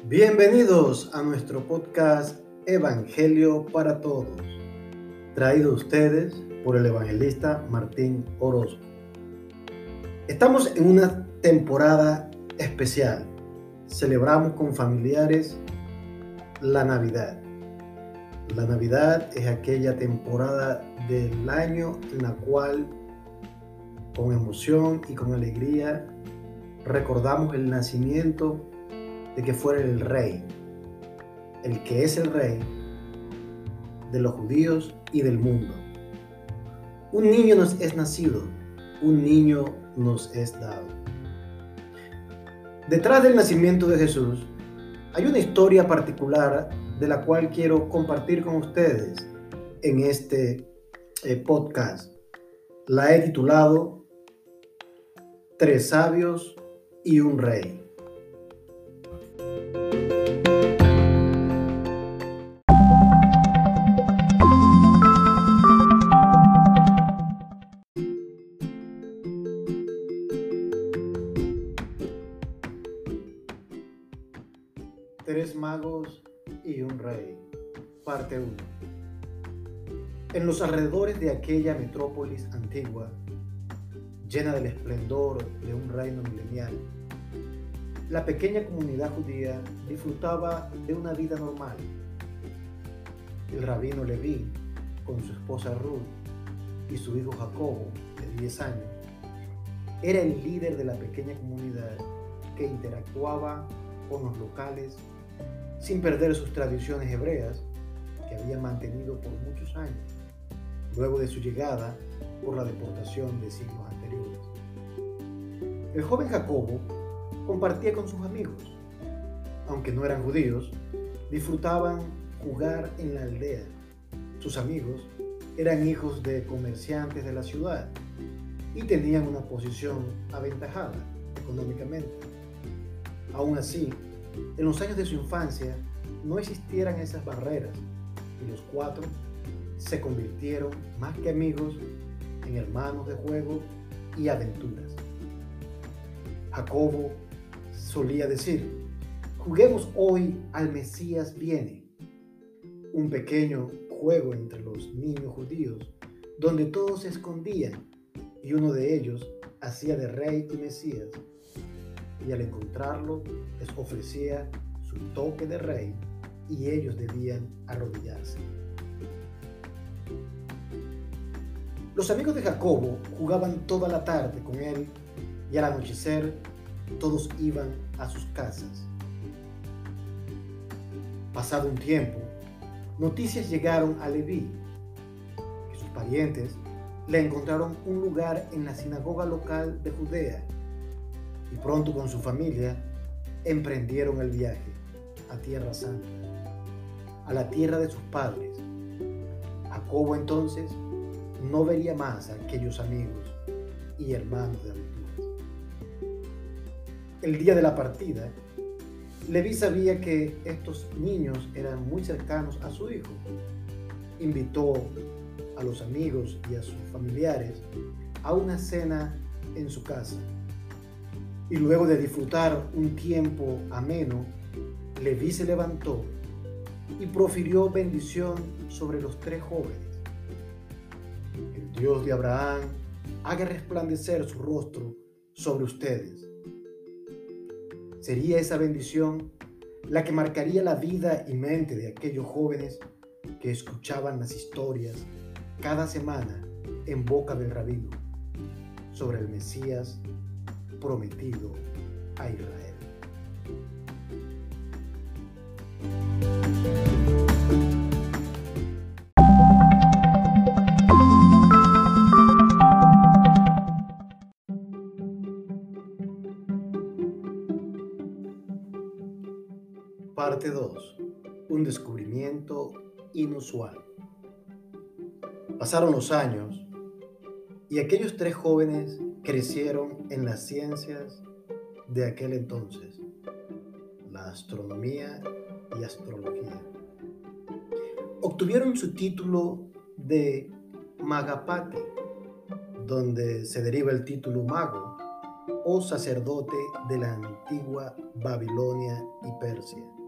Bienvenidos a nuestro podcast Evangelio para Todos, traído a ustedes por el evangelista Martín Orozco. Estamos en una temporada especial. Celebramos con familiares la Navidad. La Navidad es aquella temporada del año en la cual, con emoción y con alegría, recordamos el nacimiento de que fuera el rey, el que es el rey de los judíos y del mundo. Un niño nos es nacido, un niño nos es dado. Detrás del nacimiento de Jesús hay una historia particular de la cual quiero compartir con ustedes en este podcast. La he titulado Tres sabios y un rey. Tres magos y un rey, parte 1. En los alrededores de aquella metrópolis antigua, llena del esplendor de un reino milenial, la pequeña comunidad judía disfrutaba de una vida normal. El rabino Leví, con su esposa Ruth y su hijo Jacobo, de 10 años, era el líder de la pequeña comunidad que interactuaba con los locales sin perder sus tradiciones hebreas que había mantenido por muchos años, luego de su llegada por la deportación de siglos anteriores. El joven Jacobo compartía con sus amigos. Aunque no eran judíos, disfrutaban jugar en la aldea. Sus amigos eran hijos de comerciantes de la ciudad y tenían una posición aventajada económicamente. Aún así, en los años de su infancia no existieran esas barreras y los cuatro se convirtieron, más que amigos, en hermanos de juego y aventuras. Jacobo solía decir: juguemos hoy al Mesías viene, un pequeño juego entre los niños judíos donde todos se escondían y uno de ellos hacía de rey y Mesías, y al encontrarlo les ofrecía su toque de rey y ellos debían arrodillarse. Los amigos de Jacobo jugaban toda la tarde con él y al anochecer todos iban a sus casas. Pasado un tiempo, noticias llegaron a Leví, que sus parientes le encontraron un lugar en la sinagoga local de Judea, y pronto con su familia emprendieron el viaje a Tierra Santa, a la tierra de sus padres. Jacobo entonces no vería más a aquellos amigos y hermanos de aventuras. El día de la partida, Leví sabía que estos niños eran muy cercanos a su hijo. Invitó a los amigos y a sus familiares a una cena en su casa. Y luego de disfrutar un tiempo ameno, Leví se levantó y profirió bendición sobre los tres jóvenes. El Dios de Abraham haga resplandecer su rostro sobre ustedes. Sería esa bendición la que marcaría la vida y mente de aquellos jóvenes que escuchaban las historias cada semana en boca del rabino sobre el Mesías prometido a Israel. Parte 2. Un descubrimiento inusual. Pasaron los años y aquellos tres jóvenes crecieron en las ciencias de aquel entonces, la astronomía y astrología. Obtuvieron su título de Magapati, donde se deriva el título mago o sacerdote de la antigua Babilonia y Persia.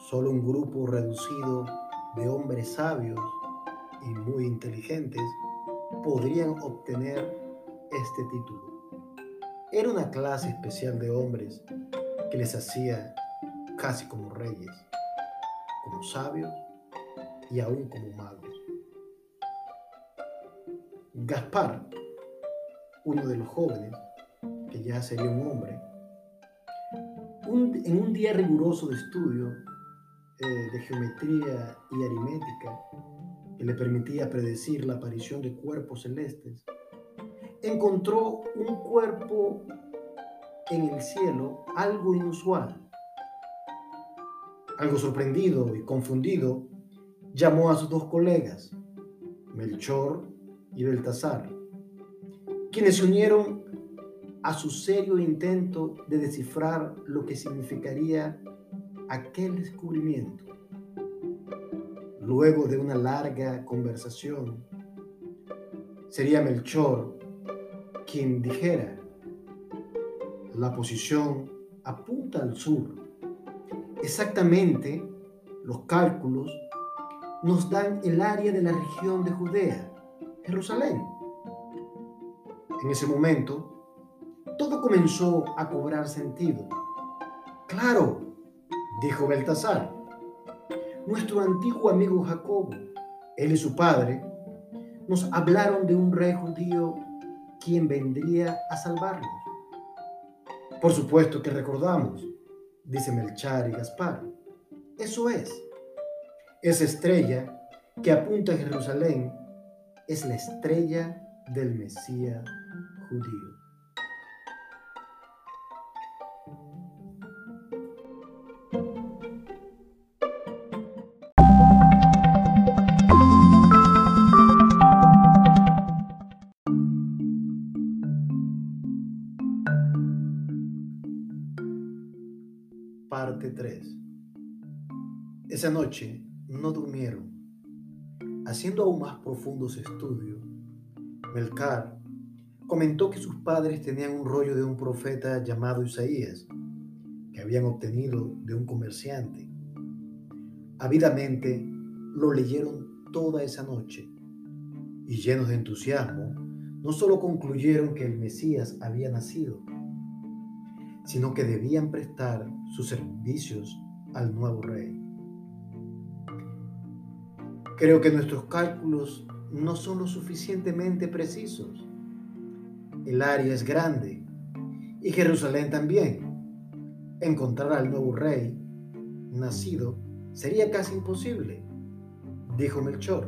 Solo un grupo reducido de hombres sabios y muy inteligentes podrían obtener este título. Era una clase especial de hombres que les hacía casi como reyes, como sabios y aún como magos. Gaspar, uno de los jóvenes, que ya sería un hombre, en un día riguroso de estudio de geometría y aritmética, que le permitía predecir la aparición de cuerpos celestes, encontró un cuerpo en el cielo algo inusual. Algo sorprendido y confundido, llamó a sus dos colegas, Melchor y Baltasar, quienes se unieron a su serio intento de descifrar lo que significaría aquel descubrimiento. Luego de una larga conversación, sería Melchor quien dijera: la posición apunta al sur. Exactamente, los cálculos nos dan el área de la región de Judea, Jerusalén. En ese momento, todo comenzó a cobrar sentido. Claro, dijo Baltasar, nuestro antiguo amigo Jacobo, él y su padre, nos hablaron de un rey judío quien vendría a salvarnos. Por supuesto que recordamos, dice Melchor y Gaspar. Eso es. Esa estrella que apunta a Jerusalén es la estrella del Mesías judío. Parte 3. Esa noche no durmieron. Haciendo aún más profundos estudios, Melcar comentó que sus padres tenían un rollo de un profeta llamado Isaías, que habían obtenido de un comerciante. Ávidamente lo leyeron toda esa noche y, llenos de entusiasmo, no solo concluyeron que el Mesías había nacido, sino que debían prestar sus servicios al nuevo rey. Creo que nuestros cálculos no son lo suficientemente precisos. El área es grande y Jerusalén también. Encontrar al nuevo rey nacido sería casi imposible, dijo Melchor.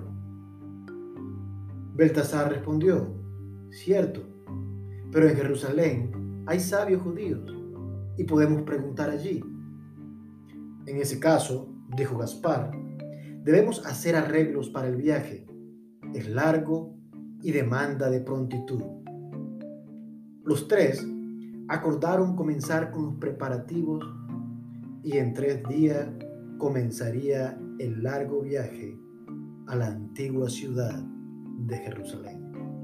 Baltasar respondió: cierto, pero en Jerusalén hay sabios judíos y podemos preguntar allí. En ese caso, dijo Gaspar, debemos hacer arreglos para el viaje. Es largo y demanda de prontitud. Los tres acordaron comenzar con los preparativos y en 3 días comenzaría el largo viaje a la antigua ciudad de Jerusalén.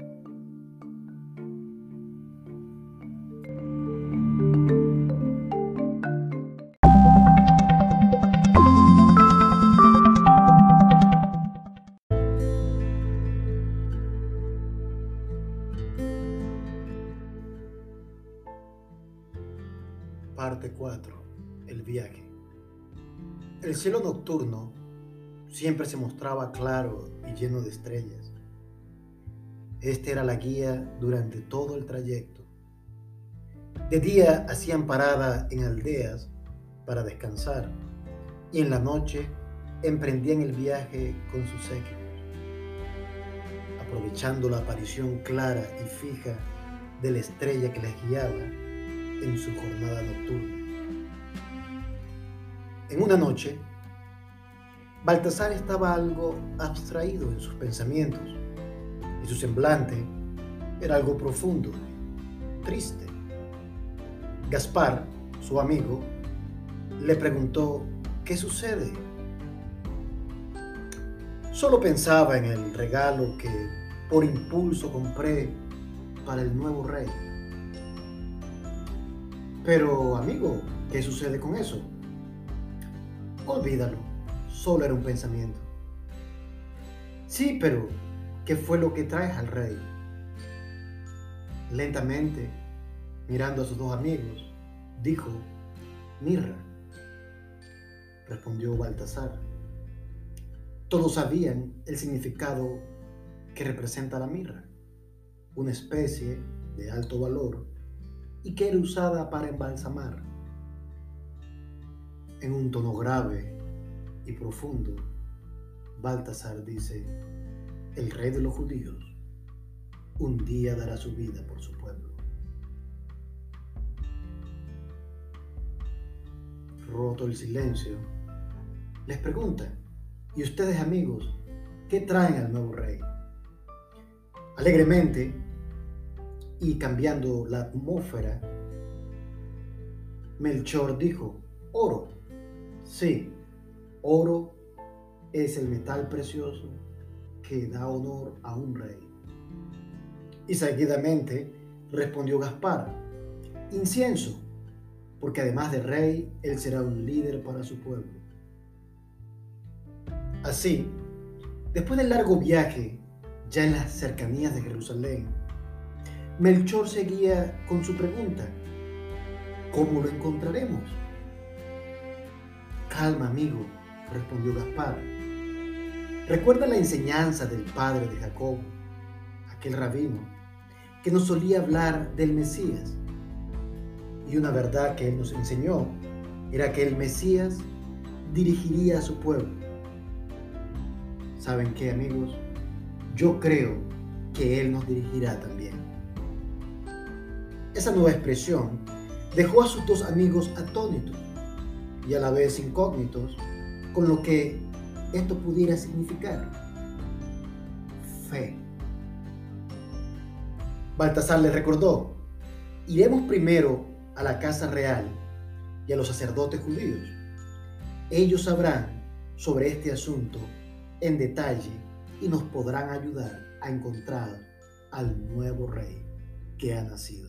Parte 4. El viaje. El cielo nocturno siempre se mostraba claro y lleno de estrellas. Este era la guía durante todo el trayecto. De día hacían parada en aldeas para descansar y en la noche emprendían el viaje con sus séquitos, aprovechando la aparición clara y fija de la estrella que les guiaba en su jornada nocturna. En una noche, Baltasar estaba algo abstraído en sus pensamientos y su semblante era algo profundo, triste. Gaspar, su amigo, le preguntó: ¿qué sucede? Solo pensaba en el regalo que por impulso compré para el nuevo rey. Pero, amigo, ¿qué sucede con eso? Olvídalo, solo era un pensamiento. Sí, pero ¿qué fue lo que traes al rey? Lentamente, mirando a sus dos amigos, dijo: mirra. Respondió Baltasar. Todos sabían el significado que representa la mirra, una especie de alto valor y que era usada para embalsamar. En un tono grave y profundo, Baltasar dice: el rey de los judíos un día dará su vida por su pueblo. Roto el silencio, les pregunta: ¿y ustedes, amigos, qué traen al nuevo rey? Alegremente y cambiando la atmósfera, Melchor dijo: oro. Sí, oro es el metal precioso que da honor a un rey. Y seguidamente respondió Gaspar: incienso, porque además de rey, él será un líder para su pueblo. Así, después del largo viaje, ya en las cercanías de Jerusalén, Melchor seguía con su pregunta: ¿cómo lo encontraremos? Calma, amigo, respondió Gaspar. Recuerda la enseñanza del padre de Jacob, aquel rabino, que nos solía hablar del Mesías. Y una verdad que él nos enseñó era que el Mesías dirigiría a su pueblo. ¿Saben qué, amigos? Yo creo que él nos dirigirá también. Esa nueva expresión dejó a sus dos amigos atónitos y a la vez incógnitos con lo que esto pudiera significar. Fe. Baltasar les recordó: iremos primero a la casa real y a los sacerdotes judíos. Ellos sabrán sobre este asunto en detalle y nos podrán ayudar a encontrar al nuevo rey que ha nacido.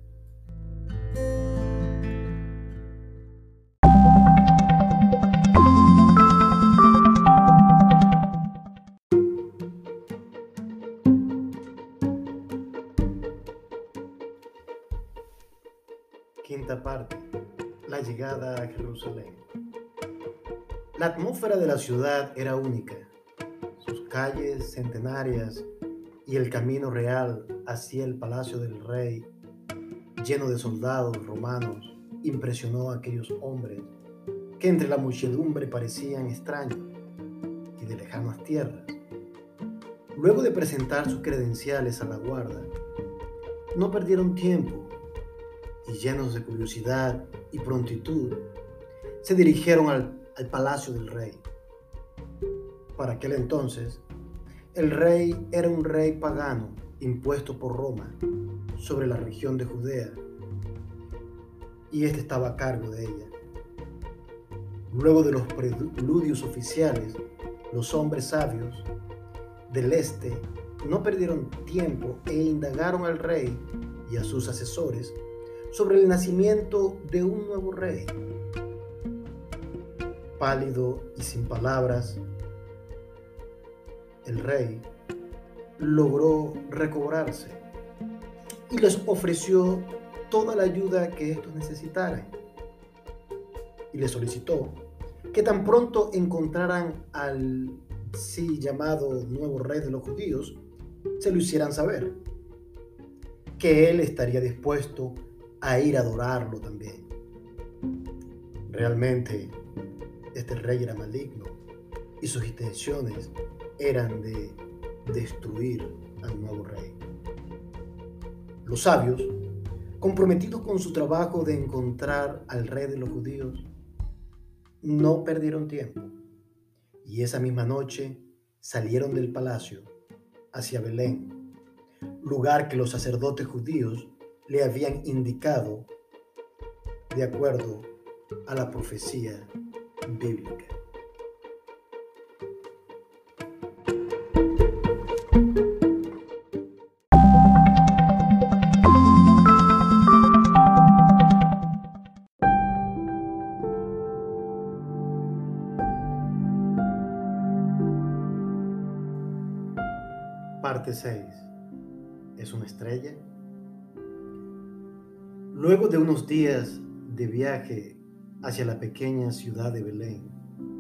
Quinta parte: la llegada a Jerusalén. La atmósfera de la ciudad era única. Sus calles centenarias y el camino real hacia el palacio del rey, lleno de soldados romanos, impresionó a aquellos hombres que entre la muchedumbre parecían extraños y de lejanas tierras. Luego de presentar sus credenciales a la guarda, no perdieron tiempo y, llenos de curiosidad y prontitud, se dirigieron al palacio del rey. Para aquel entonces, el rey era un rey pagano impuesto por Roma sobre la región de Judea, y este estaba a cargo de ella. Luego de los preludios oficiales, los hombres sabios del este no perdieron tiempo e indagaron al rey y a sus asesores sobre el nacimiento de un nuevo rey. Pálido y sin palabras, el rey logró recobrarse y les ofreció toda la ayuda que estos necesitaran, y les solicitó que tan pronto encontraran al sí llamado nuevo rey de los judíos, se lo hicieran saber, que él estaría dispuesto a ir a adorarlo también. Realmente, este rey era maligno y sus intenciones eran de destruir al nuevo rey. Los sabios, comprometidos con su trabajo de encontrar al rey de los judíos, no perdieron tiempo y esa misma noche salieron del palacio hacia Belén, lugar que los sacerdotes judíos le habían indicado de acuerdo a la profecía bíblica. Parte 6. ¿Es una estrella? Luego de unos días de viaje hacia la pequeña ciudad de Belén,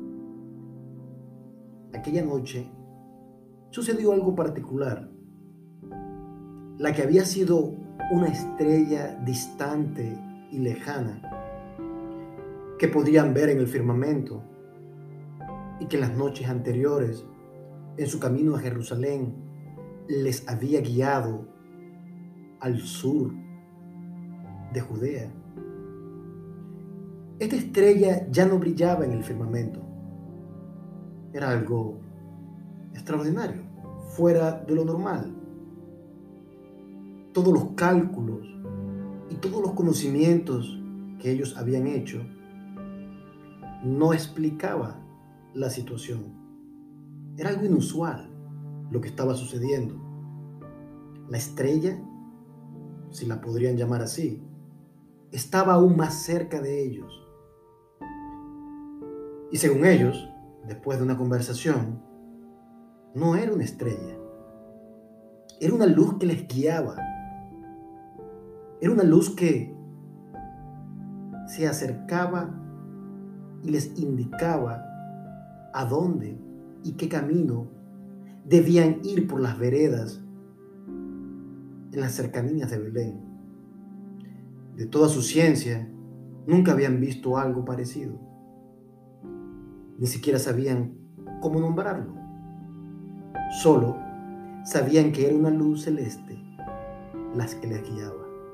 aquella noche sucedió algo particular. La que había sido una estrella distante y lejana que podían ver en el firmamento y que en las noches anteriores, en su camino a Jerusalén, les había guiado al sur de Judea. Esta estrella ya no brillaba en el firmamento. Era algo extraordinario, fuera de lo normal. Todos los cálculos y todos los conocimientos que ellos habían hecho no explicaba la situación. Era algo inusual lo que estaba sucediendo. La estrella, si la podrían llamar así, estaba aún más cerca de ellos. Y según ellos, después de una conversación, no era una estrella. Era una luz que les guiaba. Era una luz que se acercaba y les indicaba a dónde y qué camino debían ir por las veredas en las cercanías de Belén. De toda su ciencia, nunca habían visto algo parecido. Ni siquiera sabían cómo nombrarlo. Solo sabían que era una luz celeste las que les guiaba.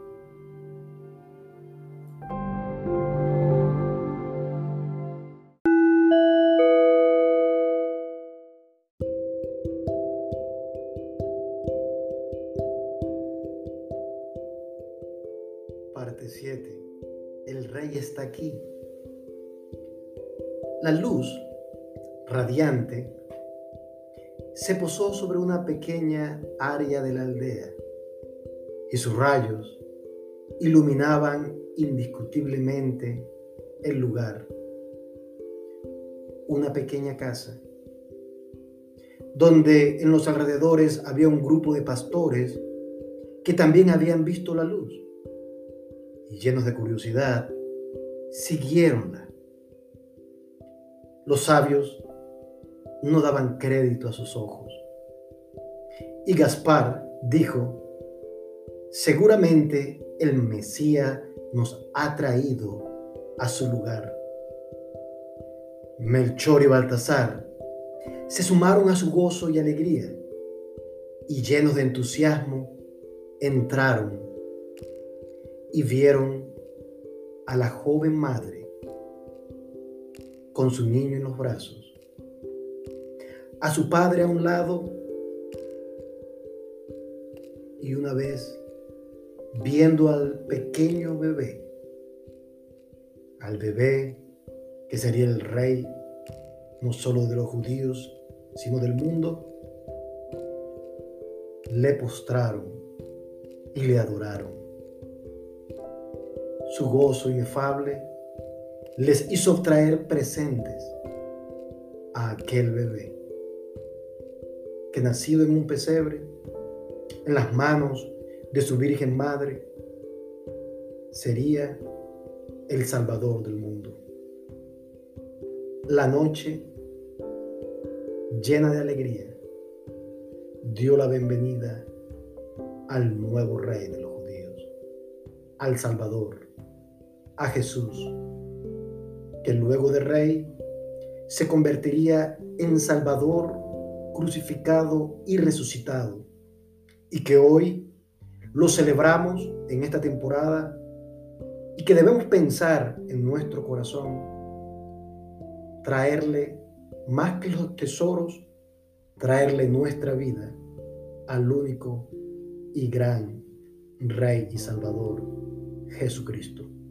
Parte 7. El rey está aquí. La luz, radiante, se posó sobre una pequeña área de la aldea y sus rayos iluminaban indiscutiblemente el lugar. Una pequeña casa, donde en los alrededores había un grupo de pastores que también habían visto la luz y, llenos de curiosidad, siguiéronla. Los sabios no daban crédito a sus ojos. Y Gaspar dijo: seguramente el Mesías nos ha traído a su lugar. Melchor y Baltasar se sumaron a su gozo y alegría, y llenos de entusiasmo entraron y vieron a la joven madre con su niño en los brazos, a su padre a un lado, y una vez viendo al pequeño bebé, al bebé que sería el rey no solo de los judíos, sino del mundo, le postraron y le adoraron. Su gozo inefable les hizo traer presentes a aquel bebé que, nacido en un pesebre, en las manos de su Virgen Madre, sería el Salvador del mundo. La noche, llena de alegría, dio la bienvenida al nuevo Rey de los judíos, al Salvador, a Jesús, que luego de Rey se convertiría en Salvador crucificado y resucitado, y que hoy lo celebramos en esta temporada, y que debemos pensar en nuestro corazón, traerle más que los tesoros, traerle nuestra vida al único y gran Rey y Salvador, Jesucristo.